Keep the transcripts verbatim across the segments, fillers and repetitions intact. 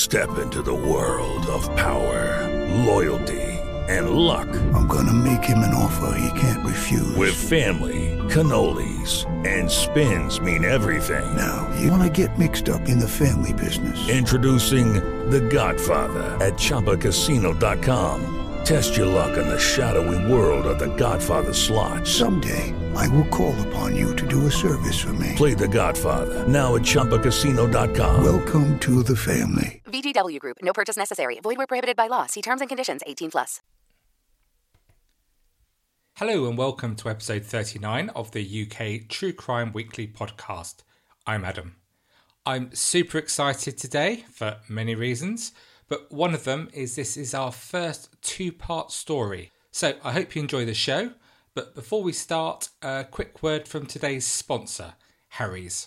Step into the world of power, loyalty, and luck. I'm gonna make him an offer he can't refuse. With family, cannolis, and spins mean everything. Now, you wanna get mixed up in the family business. Introducing The Godfather at Chumba Casino dot com. Test your luck in the shadowy world of The Godfather slot. Someday, I will call upon you to do a service for me. Play The Godfather, now at Chumba Casino dot com. Welcome to the family. V G W Group. No purchase necessary. Void where prohibited by law. See terms and conditions. eighteen plus. Hello and welcome to episode thirty-nine of the U K True Crime Weekly podcast. I'm Adam. I'm super excited today for many reasons, but one of them is this is our first two-part story. So I hope you enjoy the show, but before we start, a quick word from today's sponsor, Harry's.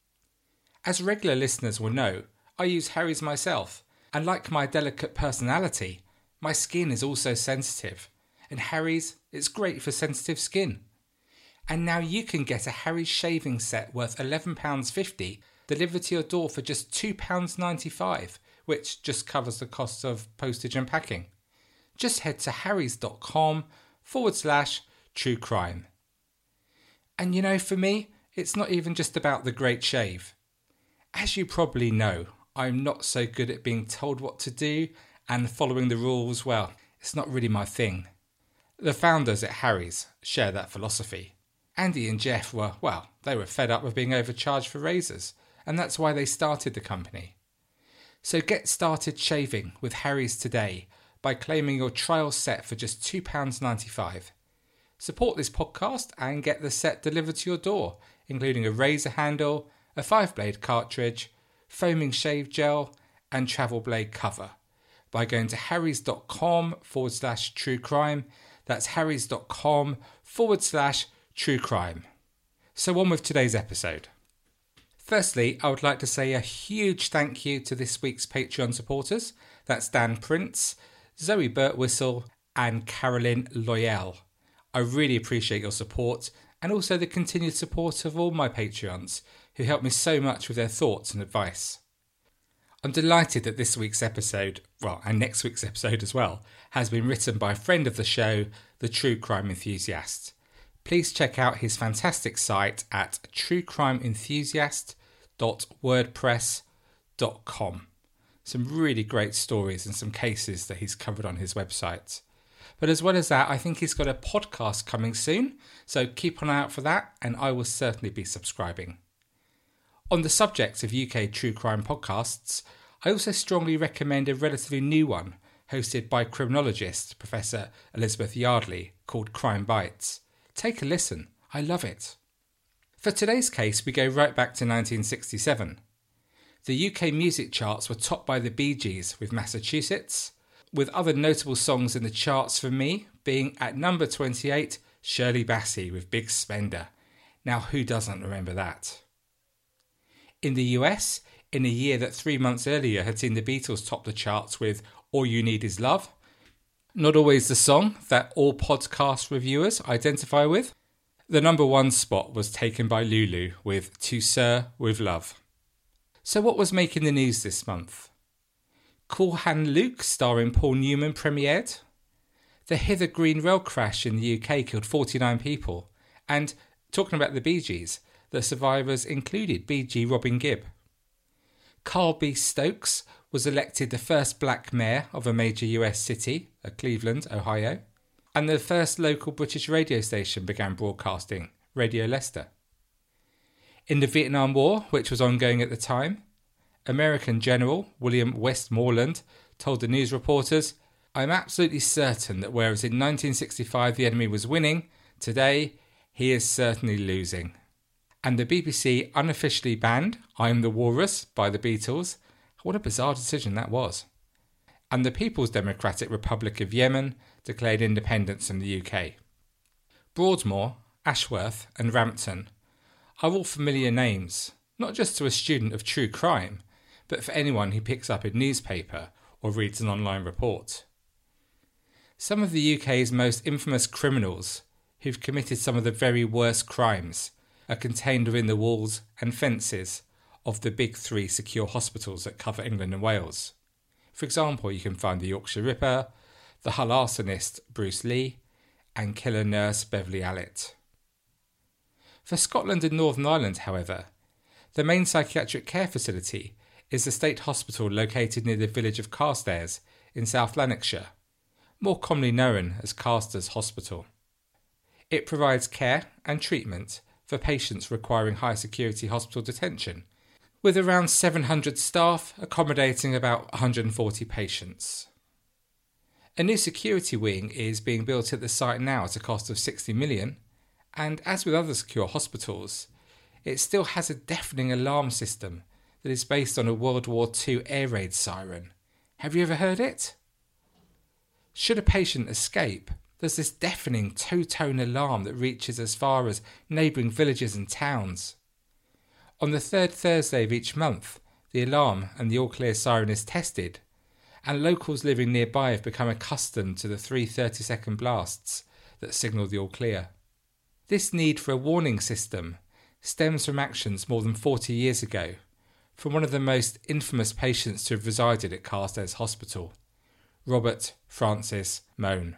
As regular listeners will know, I use Harry's myself, and like my delicate personality, my skin is also sensitive. And Harry's, it's great for sensitive skin. And now you can get a Harry's shaving set worth eleven pounds fifty delivered to your door for just two pounds ninety-five, which just covers the costs of postage and packing. Just head to harrys.com forward slash true crime. And you know, for me, it's not even just about the great shave. As you probably know, I'm not so good at being told what to do, and following the rules, well, it's not really my thing. The founders at Harry's share that philosophy. Andy and Jeff were, well, they were fed up with being overcharged for razors, and that's why they started the company. So get started shaving with Harry's today by claiming your trial set for just two pounds ninety-five. Support this podcast and get the set delivered to your door, including a razor handle, a five-blade cartridge, foaming shave gel, and travel blade cover by going to harrys.com forward slash true crime. That's harrys.com forward slash true crime. So on with today's episode. Firstly, I would like to say a huge thank you to this week's Patreon supporters. That's Dan Prince, Zoe Birtwhistle, and Carolyn Loyal. I really appreciate your support and also the continued support of all my Patreons who help me so much with their thoughts and advice. I'm delighted that this week's episode, well, and next week's episode as well, has been written by a friend of the show, the True Crime Enthusiast. Please check out his fantastic site at true crime enthusiast dot wordpress dot com. Some really great stories and some cases that he's covered on his website. But as well as that, I think he's got a podcast coming soon, so keep an eye out for that, and I will certainly be subscribing. On the subject of U K true crime podcasts, I also strongly recommend a relatively new one hosted by criminologist Professor Elizabeth Yardley called Crime Bites. Take a listen, I love it. For today's case, we go right back to nineteen sixty-seven. The U K music charts were topped by the Bee Gees with Massachusetts, with other notable songs in the charts for me being at number twenty-eight, Shirley Bassey with Big Spender. Now who doesn't remember that? In the U S, in a year that three months earlier had seen the Beatles top the charts with All You Need Is Love, not always the song that all podcast reviewers identify with, the number one spot was taken by Lulu with To Sir With Love. So what was making the news this month? Cool Hand Luke starring Paul Newman premiered. The Hither Green rail crash in the U K killed forty-nine people. And talking about the Bee Gees, the survivors included B G Robin Gibb. Carl B. Stokes was elected the first black mayor of a major U S city, Cleveland, Ohio, and the first local British radio station began broadcasting, Radio Leicester. In the Vietnam War, which was ongoing at the time, American General William Westmoreland told the news reporters, "I'm absolutely certain that whereas in nineteen sixty-five the enemy was winning, today he is certainly losing." And the B B C unofficially banned I'm the Walrus by the Beatles. What a bizarre decision that was. And the People's Democratic Republic of Yemen declared independence from the U K. Broadmoor, Ashworth and Rampton are all familiar names, not just to a student of true crime, but for anyone who picks up a newspaper or reads an online report. Some of the U K's most infamous criminals who've committed some of the very worst crimes are contained within the walls and fences of the big three secure hospitals that cover England and Wales. For example, you can find the Yorkshire Ripper, the Hull arsonist Bruce Lee, and killer nurse Beverly Allitt. For Scotland and Northern Ireland, however, the main psychiatric care facility is the state hospital located near the village of Carstairs in South Lanarkshire, more commonly known as Carstairs Hospital. It provides care and treatment for patients requiring high security hospital detention, with around seven hundred staff accommodating about one hundred forty patients. A new security wing is being built at the site now at a cost of sixty million pounds, and as with other secure hospitals, it still has a deafening alarm system that is based on a World War Two air raid siren. Have you ever heard it? Should a patient escape, there's this deafening two-tone alarm that reaches as far as neighbouring villages and towns. On the third Thursday of each month, the alarm and the all-clear siren is tested, and locals living nearby have become accustomed to the three thirty-second blasts that signal the all-clear. This need for a warning system stems from actions more than forty years ago from one of the most infamous patients to have resided at Carstairs Hospital, Robert Francis Mone.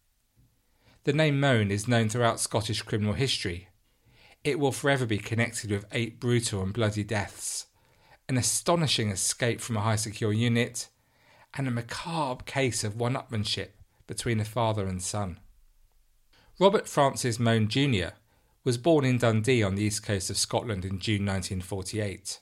The name Mone is known throughout Scottish criminal history. It will forever be connected with eight brutal and bloody deaths, an astonishing escape from a high secure unit, and a macabre case of one-upmanship between a father and son. Robert Francis Mone Junior was born in Dundee on the east coast of Scotland in June nineteen forty-eight.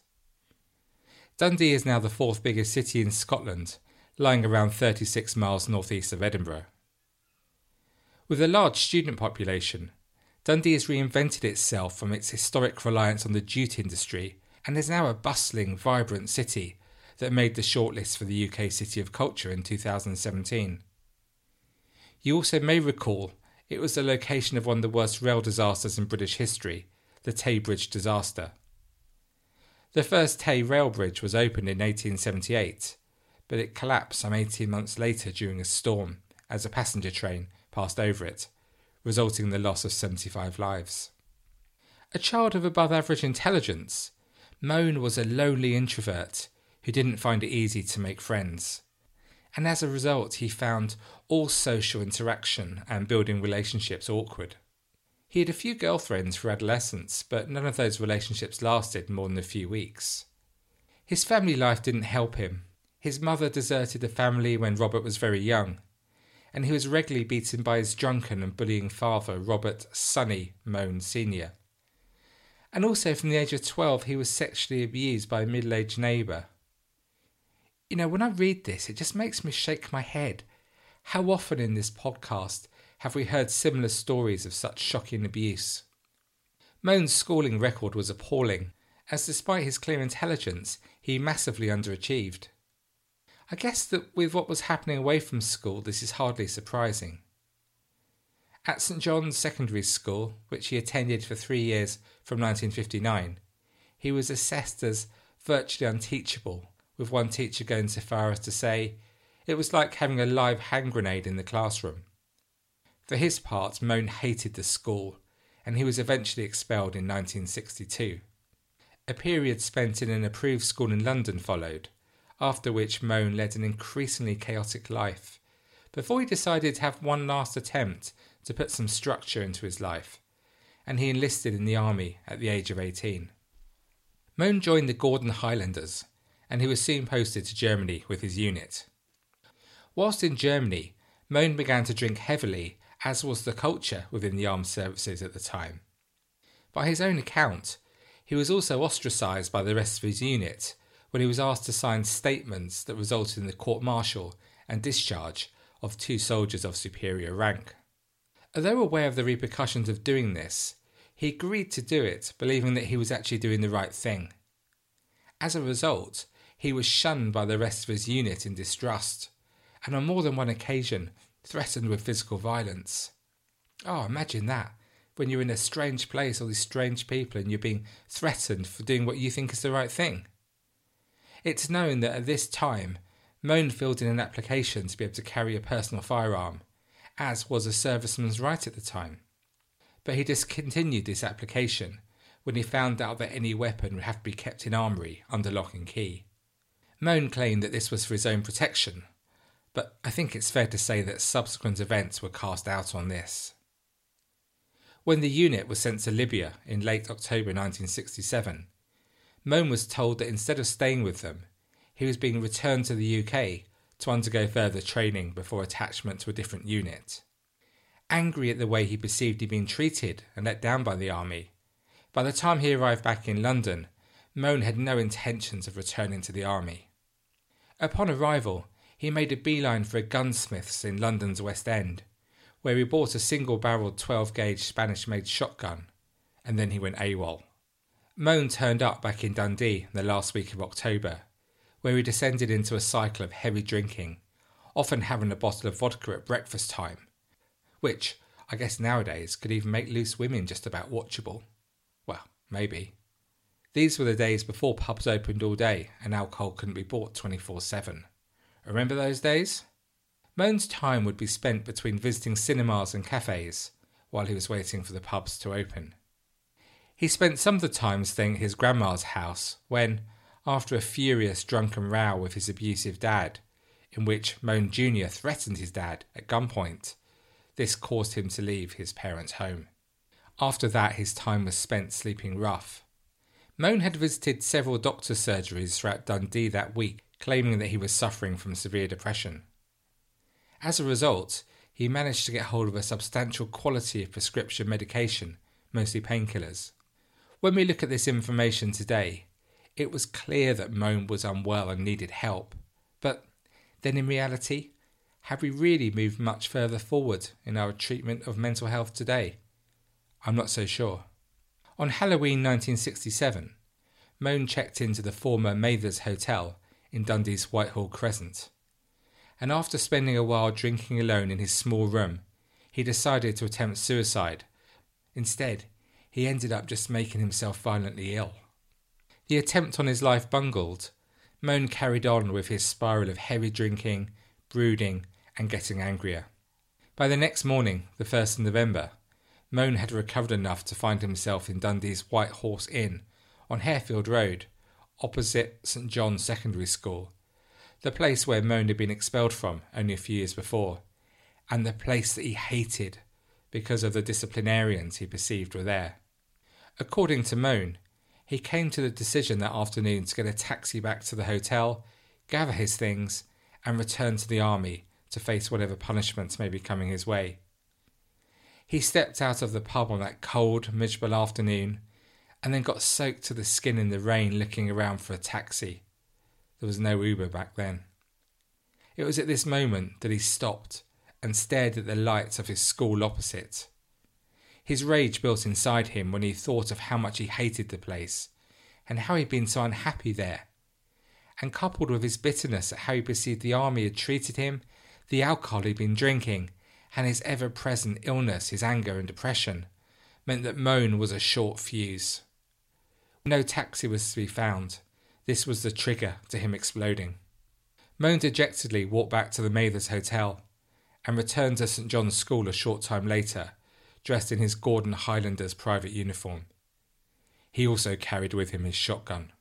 Dundee is now the fourth biggest city in Scotland, lying around thirty-six miles northeast of Edinburgh. With a large student population, Dundee has reinvented itself from its historic reliance on the jute industry and is now a bustling, vibrant city that made the shortlist for the U K City of Culture in two thousand seventeen. You also may recall it was the location of one of the worst rail disasters in British history, the Tay Bridge disaster. The first Tay rail bridge was opened in eighteen seventy-eight, but it collapsed some eighteen months later during a storm as a passenger train passed over it, resulting in the loss of seventy-five lives. A child of above average intelligence, Mone was a lonely introvert who didn't find it easy to make friends, and as a result he found all social interaction and building relationships awkward. He had a few girlfriends for adolescence, but none of those relationships lasted more than a few weeks. His family life didn't help him. His mother deserted the family when Robert was very young, and he was regularly beaten by his drunken and bullying father, Robert Sonny Mone Senior And also from the age of twelve he was sexually abused by a middle-aged neighbour. You know, when I read this, it just makes me shake my head. How often in this podcast have we heard similar stories of such shocking abuse? Mone's schooling record was appalling, as despite his clear intelligence, he massively underachieved. I guess that with what was happening away from school, this is hardly surprising. At St John's Secondary School, which he attended for three years from nineteen fifty-nine, he was assessed as virtually unteachable, with one teacher going so far as to say it was like having a live hand grenade in the classroom. For his part, Mone hated the school, and he was eventually expelled in nineteen sixty-two. A period spent in an approved school in London followed, after which Mone led an increasingly chaotic life, before he decided to have one last attempt to put some structure into his life, and he enlisted in the army at the age of eighteen. Mone joined the Gordon Highlanders, and he was soon posted to Germany with his unit. Whilst in Germany, Mone began to drink heavily, as was the culture within the armed services at the time. By his own account, he was also ostracised by the rest of his unit when he was asked to sign statements that resulted in the court-martial and discharge of two soldiers of superior rank. Although aware of the repercussions of doing this, he agreed to do it, believing that he was actually doing the right thing. As a result, he was shunned by the rest of his unit in distrust, and on more than one occasion threatened with physical violence. Oh, imagine that, when you're in a strange place, all these strange people, and you're being threatened for doing what you think is the right thing. It's known that at this time, Mone filled in an application to be able to carry a personal firearm, as was a serviceman's right at the time. But he discontinued this application when he found out that any weapon would have to be kept in armoury under lock and key. Moan claimed that this was for his own protection, but I think it's fair to say that subsequent events were cast doubt on this. When the unit was sent to Libya in late October nineteen sixty-seven, Moan was told that instead of staying with them, he was being returned to the U K to undergo further training before attachment to a different unit. Angry at the way he perceived he'd been treated and let down by the army, by the time he arrived back in London, Moan had no intentions of returning to the army. Upon arrival, he made a beeline for a gunsmith's in London's West End, where he bought a single-barrelled twelve-gauge Spanish-made shotgun, and then he went AWOL. Moan turned up back in Dundee the last week of October, where he descended into a cycle of heavy drinking, often having a bottle of vodka at breakfast time, which, I guess nowadays, could even make loose women just about watchable. Well, maybe. These were the days before pubs opened all day and alcohol couldn't be bought twenty-four seven. Remember those days? Moan's time would be spent between visiting cinemas and cafes while he was waiting for the pubs to open. He spent some of the time staying at his grandma's house when, after a furious drunken row with his abusive dad, in which Moan Junior threatened his dad at gunpoint, this caused him to leave his parents' home. After that, his time was spent sleeping rough. Moan had visited several doctor's surgeries throughout Dundee that week, claiming that he was suffering from severe depression. As a result, he managed to get hold of a substantial quantity of prescription medication, mostly painkillers. When we look at this information today, it was clear that Moan was unwell and needed help. But then in reality, have we really moved much further forward in our treatment of mental health today? I'm not so sure. On Halloween nineteen sixty-seven, Moan checked into the former Mathers Hotel in Dundee's Whitehall Crescent, and after spending a while drinking alone in his small room, he decided to attempt suicide. Instead, he ended up just making himself violently ill. The attempt on his life bungled, Moan carried on with his spiral of heavy drinking, brooding, and getting angrier. By the next morning, the first of November, Moan had recovered enough to find himself in Dundee's White Horse Inn on Harefield Road, opposite St John's Secondary School, the place where Moan had been expelled from only a few years before, and the place that he hated because of the disciplinarians he perceived were there. According to Moan, he came to the decision that afternoon to get a taxi back to the hotel, gather his things, and return to the army to face whatever punishments may be coming his way. He stepped out of the pub on that cold, miserable afternoon, and then got soaked to the skin in the rain looking around for a taxi. There was no Uber back then. It was at this moment that he stopped and stared at the lights of his school opposite. His rage built inside him when he thought of how much he hated the place, and how he'd been so unhappy there. And coupled with his bitterness at how he perceived the army had treated him, the alcohol he'd been drinking, and his ever-present illness, his anger and depression, meant that Moan was a short fuse. When no taxi was to be found, this was the trigger to him exploding. Moan dejectedly walked back to the Mathers Hotel and returned to St John's School a short time later, dressed in his Gordon Highlanders private uniform. He also carried with him his shotgun.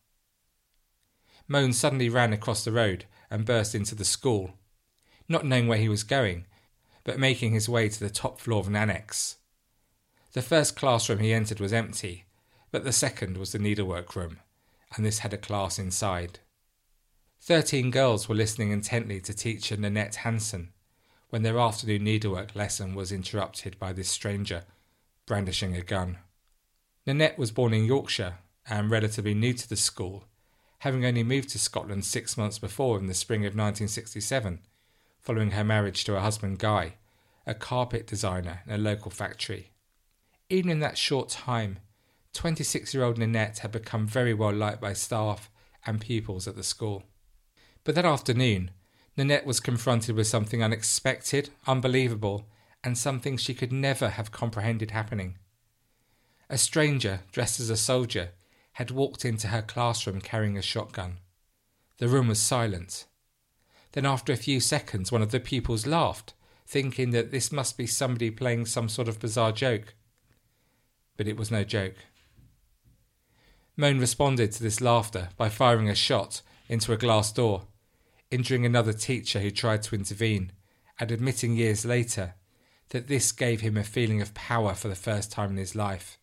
Moan suddenly ran across the road and burst into the school, not knowing where he was going, but making his way to the top floor of an annex. The first classroom he entered was empty, but the second was the needlework room, and this had a class inside. Thirteen girls were listening intently to teacher Nanette Hansen when their afternoon needlework lesson was interrupted by this stranger brandishing a gun. Nanette was born in Yorkshire and relatively new to the school, having only moved to Scotland six months before in the spring of nineteen sixty-seven, following her marriage to her husband Guy, a carpet designer in a local factory. Even in that short time, twenty-six-year-old Nanette had become very well liked by staff and pupils at the school. But that afternoon, Nanette was confronted with something unexpected, unbelievable, and something she could never have comprehended happening. A stranger, dressed as a soldier, had walked into her classroom carrying a shotgun. The room was silent. Then after a few seconds, one of the pupils laughed, thinking that this must be somebody playing some sort of bizarre joke. But it was no joke. Moan responded to this laughter by firing a shot, into a glass door, injuring another teacher who tried to intervene, and admitting years later that this gave him a feeling of power for the first time in his life.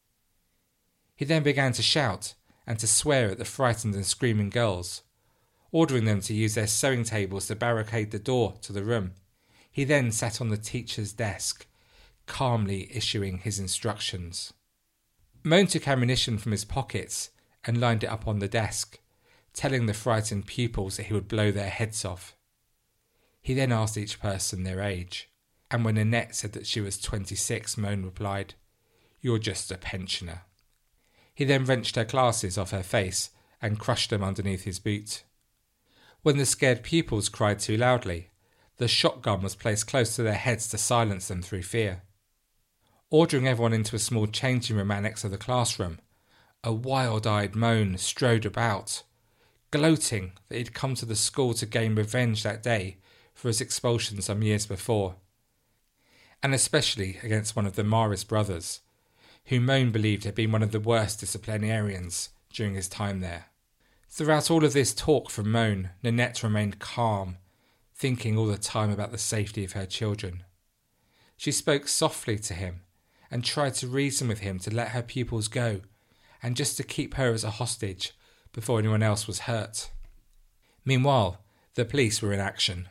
He then began to shout and to swear at the frightened and screaming girls, ordering them to use their sewing tables to barricade the door to the room. He then sat on the teacher's desk, calmly issuing his instructions. Moan took ammunition from his pockets and lined it up on the desk, telling the frightened pupils that he would blow their heads off. He then asked each person their age, and when Annette said that she was twenty-six, Moan replied, "You're just a pensioner." He then wrenched her glasses off her face and crushed them underneath his boot. When the scared pupils cried too loudly, the shotgun was placed close to their heads to silence them through fear. Ordering everyone into a small changing room annex of the classroom, a wild-eyed Moan strode about, gloating that he'd come to the school to gain revenge that day for his expulsion some years before, and especially against one of the Maris brothers, who Moan believed had been one of the worst disciplinarians during his time there. Throughout all of this talk from Moan, Nanette remained calm, thinking all the time about the safety of her children. She spoke softly to him and tried to reason with him to let her pupils go and just to keep her as a hostage before anyone else was hurt. Meanwhile, the police were in action.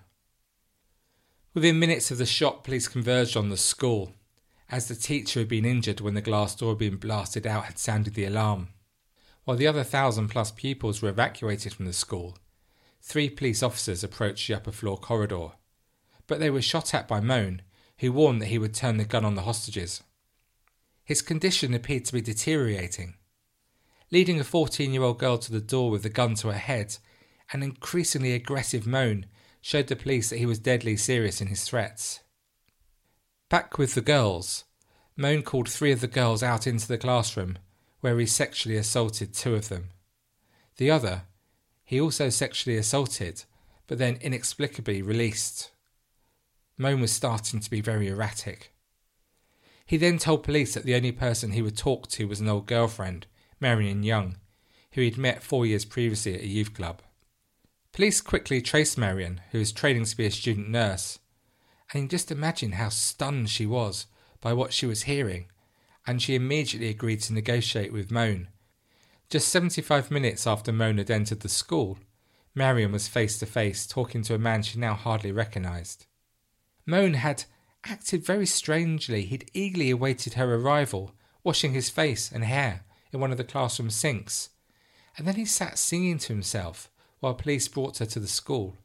Within minutes of the shot, police converged on the school, as the teacher who had been injured when the glass door had been blasted out had sounded the alarm. While the other thousand plus pupils were evacuated from the school, three police officers approached the upper floor corridor, but they were shot at by Moan, who warned that he would turn the gun on the hostages. His condition appeared to be deteriorating. Leading a fourteen-year-old girl to the door with the gun to her head, an increasingly aggressive Moan showed the police that he was deadly serious in his threats. Back with the girls, Moan called three of the girls out into the classroom, where he sexually assaulted two of them. The other, he also sexually assaulted, but then inexplicably released. Moan was starting to be very erratic. He then told police that the only person he would talk to was an old girlfriend, Marion Young, who he'd met four years previously at a youth club. Police quickly traced Marion, who was training to be a student nurse, and you can just imagine how stunned she was by what she was hearing, and she immediately agreed to negotiate with Moan. Just seventy-five minutes after Moan had entered the school, Marion was face to face talking to a man she now hardly recognised. Moan had acted very strangely. He'd eagerly awaited her arrival, washing his face and hair in one of the classroom sinks, and then he sat singing to himself while police brought her to the school.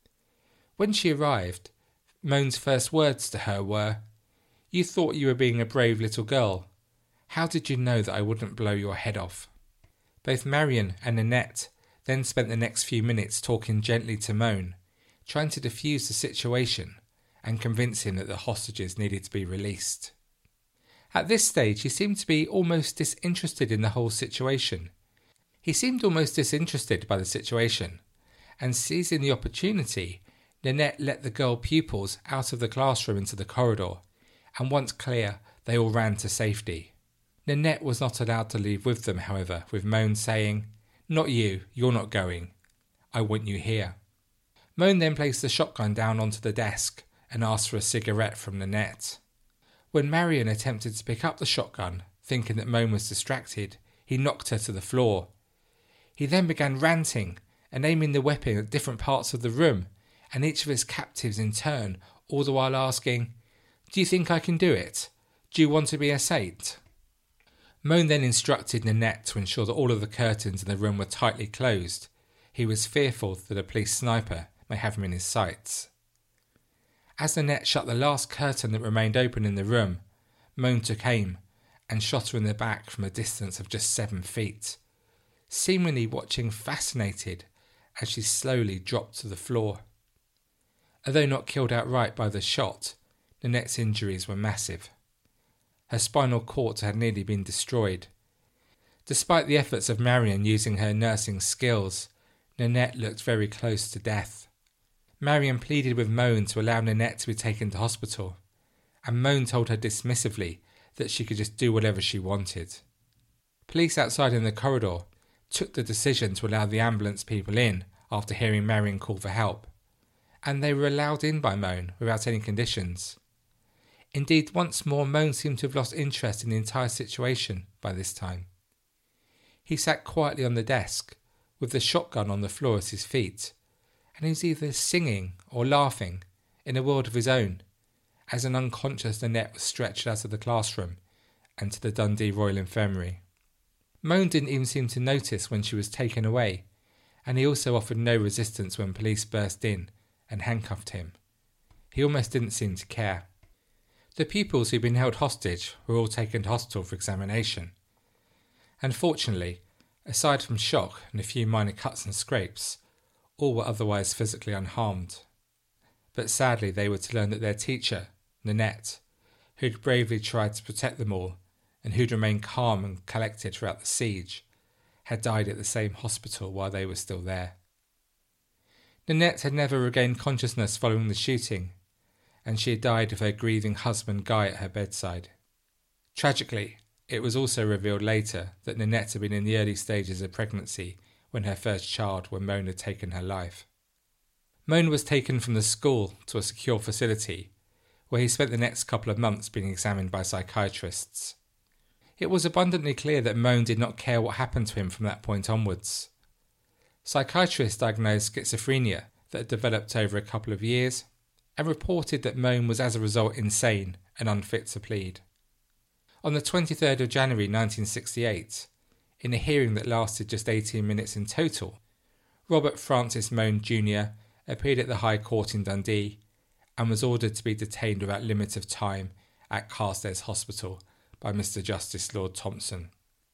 When she arrived, Moan's first words to her were, "You thought you were being a brave little girl. How did you know that I wouldn't blow your head off?" Both Marion and Nanette then spent the next few minutes talking gently to Moan, trying to defuse the situation and convince him that the hostages needed to be released. At this stage, he seemed to be almost disinterested in the whole situation. He seemed almost disinterested by the situation, and seizing the opportunity, Nanette let the girl pupils out of the classroom into the corridor, and once clear, they all ran to safety. Nanette was not allowed to leave with them, however, with Moan saying, "Not you, you're not going. I want you here." Moan then placed the shotgun down onto the desk and asked for a cigarette from Nanette. When Marion attempted to pick up the shotgun, thinking that Moan was distracted, he knocked her to the floor. He then began ranting and aiming the weapon at different parts of the room, and each of his captives in turn, all the while asking, "Do you think I can do it? Do you want to be a saint?" Moan then instructed Nanette to ensure that all of the curtains in the room were tightly closed. He was fearful that a police sniper may have him in his sights. As Nanette shut the last curtain that remained open in the room, Moan took aim and shot her in the back from a distance of just seven feet, seemingly watching fascinated as she slowly dropped to the floor. Although not killed outright by the shot, Nanette's injuries were massive. Her spinal cord had nearly been destroyed. Despite the efforts of Marion using her nursing skills, Nanette looked very close to death. Marion pleaded with Moan to allow Nanette to be taken to hospital, and Moan told her dismissively that she could just do whatever she wanted. Police outside in the corridor took the decision to allow the ambulance people in after hearing Marion call for help, and they were allowed in by Moan without any conditions. Indeed, once more Moan seemed to have lost interest in the entire situation by this time. He sat quietly on the desk, with the shotgun on the floor at his feet, and he was either singing or laughing in a world of his own, as an unconscious Nanette was stretched out of the classroom and to the Dundee Royal Infirmary. Moan didn't even seem to notice when she was taken away, and he also offered no resistance when police burst in and handcuffed him. He almost didn't seem to care. The pupils who'd been held hostage were all taken to hospital for examination. And fortunately, aside from shock and a few minor cuts and scrapes, all were otherwise physically unharmed. But sadly they were to learn that their teacher, Nanette, who'd bravely tried to protect them all and who'd remained calm and collected throughout the siege, had died at the same hospital while they were still there. Nanette had never regained consciousness following the shooting, and she had died with her grieving husband Guy at her bedside. Tragically, it was also revealed later that Nanette had been in the early stages of pregnancy when her first child, when Moan had taken her life. Moan was taken from the school to a secure facility, where he spent the next couple of months being examined by psychiatrists. It was abundantly clear that Moan did not care what happened to him from that point onwards. Psychiatrists diagnosed schizophrenia that had developed over a couple of years and reported that Moan was as a result insane and unfit to plead. On the twenty-third of January nineteen sixty-eight, in a hearing that lasted just eighteen minutes in total, Robert Francis Moan Junior appeared at the High Court in Dundee and was ordered to be detained without limit of time at Carstairs Hospital by Mister Justice Lord Thompson.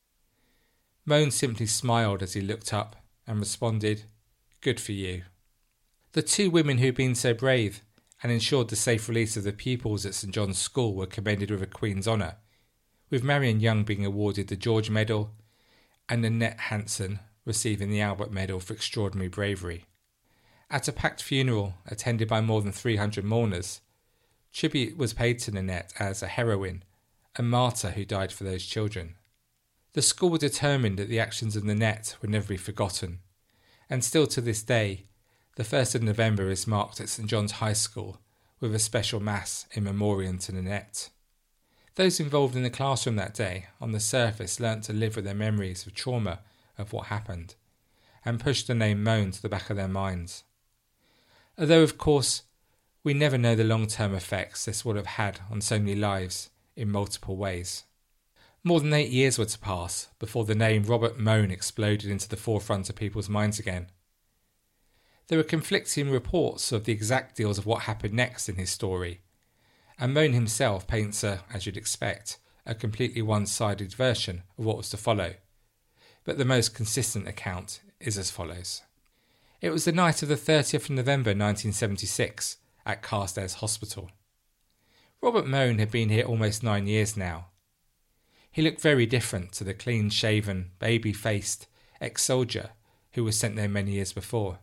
Moan simply smiled as he looked up and responded, "Good for you." The two women who had been so brave and ensured the safe release of the pupils at St John's School were commended with a Queen's Honour, with Marion Young being awarded the George Medal and Nanette Hanson receiving the Albert Medal for extraordinary bravery. At a packed funeral attended by more than three hundred mourners, tribute was paid to Nanette as a heroine, a martyr who died for those children. The school were determined that the actions of Nanette would never be forgotten, and still to this day, the first of November is marked at St John's High School with a special mass in memoriam to Nanette. Those involved in the classroom that day, on the surface, learnt to live with their memories of trauma of what happened, and pushed the name Moan to the back of their minds. Although, of course, we never know the long-term effects this would have had on so many lives in multiple ways. More than eight years were to pass before the name Robert Moan exploded into the forefront of people's minds again. There were conflicting reports of the exact deals of what happened next in his story, and Moan himself paints a, as you'd expect, a completely one-sided version of what was to follow, but the most consistent account is as follows. It was the night of the thirtieth of November nineteen seventy-six at Carstairs Hospital. Robert Moan had been here almost nine years now. He looked very different to the clean-shaven, baby-faced ex-soldier who was sent there many years before.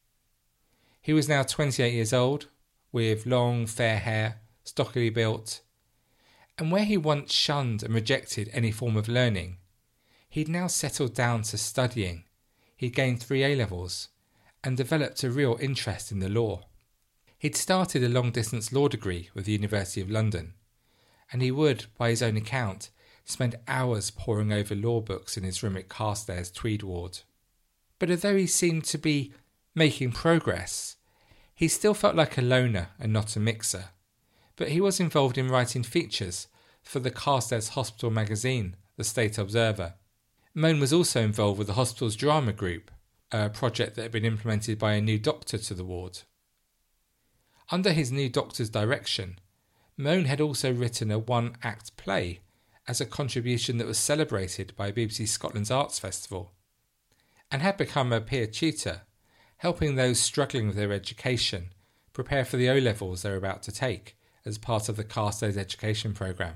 He was now twenty-eight years old, with long, fair hair, stockily built, and where he once shunned and rejected any form of learning, he'd now settled down to studying. He'd gained three A-levels and developed a real interest in the law. He'd started a long-distance law degree with the University of London, and he would, by his own account, spend hours poring over law books in his room at Carstairs Tweed Ward. But although he seemed to be making progress, he still felt like a loner and not a mixer. But he was involved in writing features for the Carstairs Hospital magazine, The State Observer. Moan was also involved with the hospital's drama group, a project that had been implemented by a new doctor to the ward. Under his new doctor's direction, Moan had also written a one-act play as a contribution that was celebrated by B B C Scotland's Arts Festival, and had become a peer tutor, helping those struggling with their education prepare for the O-levels they were about to take as part of the Carstairs education programme.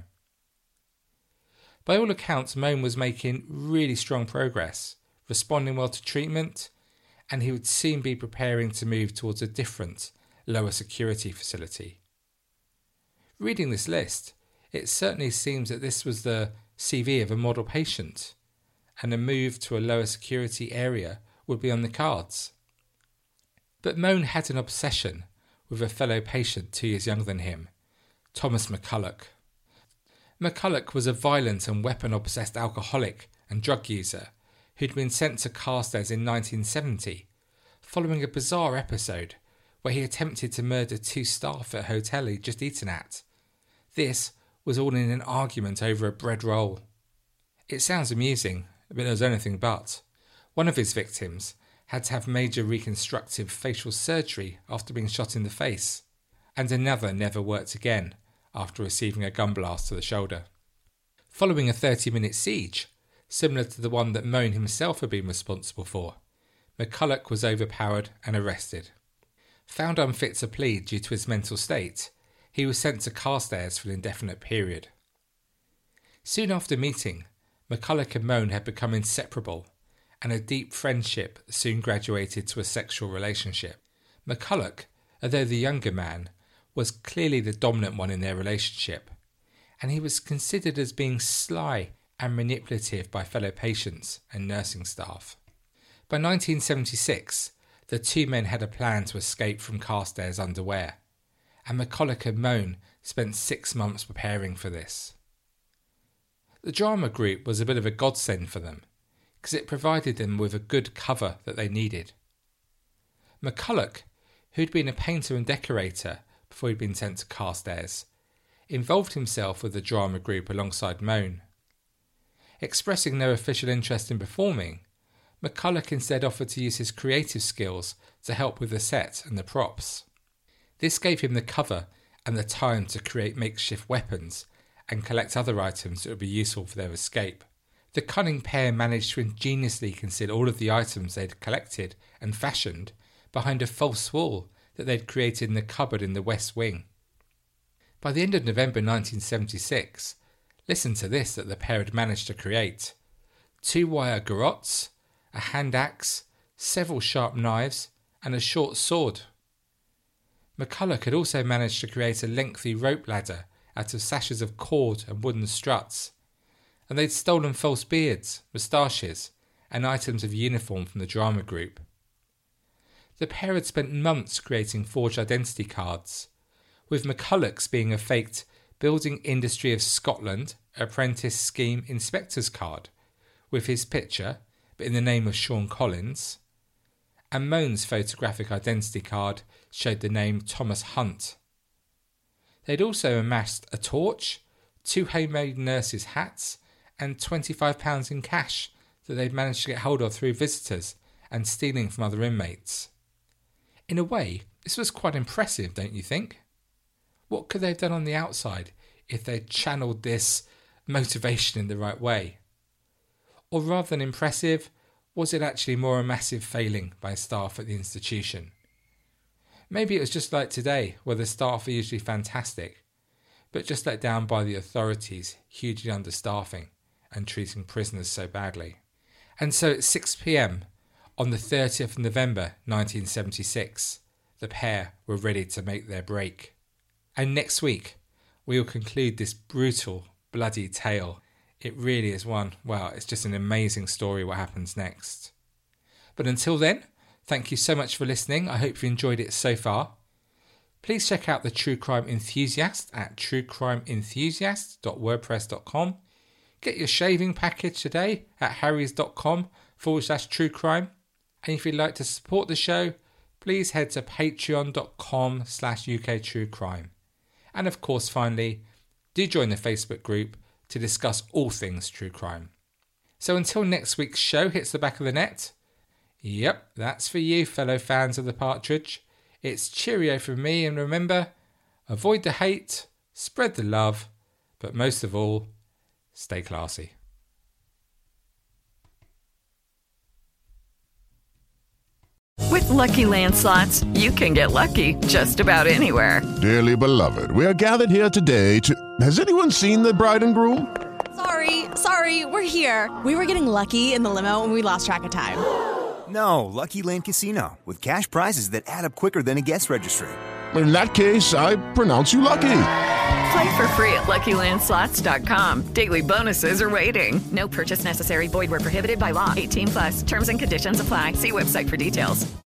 By all accounts, Moan was making really strong progress, responding well to treatment, and he would soon be preparing to move towards a different, lower security facility. Reading this list, it certainly seems that this was the C V of a model patient, and a move to a lower security area would be on the cards. But Moan had an obsession with a fellow patient two years younger than him, Thomas McCulloch. McCulloch was a violent and weapon-obsessed alcoholic and drug user who'd been sent to Carstairs in nineteen seventy, following a bizarre episode where he attempted to murder two staff at a hotel he'd just eaten at. This was all in an argument over a bread roll. It sounds amusing, but there was anything but. One of his victims had to have major reconstructive facial surgery after being shot in the face, and another never worked again after receiving a gun blast to the shoulder. Following a thirty-minute siege, similar to the one that Moan himself had been responsible for, McCulloch was overpowered and arrested. Found unfit to plead due to his mental state, he was sent to Carstairs for an indefinite period. Soon after meeting, McCulloch and Moan had become inseparable, and a deep friendship soon graduated to a sexual relationship. McCulloch, although the younger man, was clearly the dominant one in their relationship, and he was considered as being sly and manipulative by fellow patients and nursing staff. By nineteen seventy-six, the two men had a plan to escape from Carstairs underwear, and McCulloch and Moan spent six months preparing for this. The drama group was a bit of a godsend for them, because it provided them with a good cover that they needed. McCulloch, who'd been a painter and decorator before he'd been sent to Carstairs, involved himself with the drama group alongside Moan. Expressing no official interest in performing, McCulloch instead offered to use his creative skills to help with the set and the props. This gave him the cover and the time to create makeshift weapons and collect other items that would be useful for their escape. The cunning pair managed to ingeniously conceal all of the items they'd collected and fashioned behind a false wall that they'd created in the cupboard in the West Wing. By the end of November nineteen seventy-six, listen to this that the pair had managed to create: two wire garrotes, a hand axe, several sharp knives, and a short sword. McCulloch had also managed to create a lengthy rope ladder out of sashes of cord and wooden struts, and they'd stolen false beards, moustaches, and items of uniform from the drama group. The pair had spent months creating forged identity cards, with McCulloch's being a faked Building Industry of Scotland Apprentice Scheme Inspector's card, with his picture, but in the name of Sean Collins, and Moan's photographic identity card showed the name Thomas Hunt. They'd also amassed a torch, two homemade nurses' hats, and twenty-five pounds in cash that they'd managed to get hold of through visitors and stealing from other inmates. In a way, this was quite impressive, don't you think? What could they have done on the outside if they'd channeled this motivation in the right way? Or rather than impressive, was it actually more a massive failing by staff at the institution? Maybe it was just like today, where the staff are usually fantastic, but just let down by the authorities hugely understaffing and treating prisoners so badly. And so at six p.m. on the thirtieth of November nineteen seventy-six, the pair were ready to make their break. And next week, we will conclude this brutal, bloody tale. It really is one, well, it's just an amazing story what happens next. But until then, thank you so much for listening. I hope you enjoyed it so far. Please check out the True Crime Enthusiast at true crime enthusiast dot wordpress dot com. Get your shaving package today at harrys.com forward slash true crime. And if you'd like to support the show, please head to patreon.com slash UK True Crime. And of course, finally, do join the Facebook group to discuss all things true crime. So until next week's show hits the back of the net, yep, that's for you, fellow fans of The Partridge. It's cheerio from me, and remember, avoid the hate, spread the love, but most of all, stay classy. With Lucky Land Slots, you can get lucky just about anywhere. Dearly beloved, we are gathered here today to... Has anyone seen the bride and groom? Sorry, sorry, we're here. We were getting lucky in the limo and we lost track of time. No, Lucky Land Casino, with cash prizes that add up quicker than a guest registry. In that case, I pronounce you lucky. Play for free at Lucky Land Slots dot com. Daily bonuses are waiting. No purchase necessary. Void where prohibited by law. eighteen plus. Terms and conditions apply. See website for details.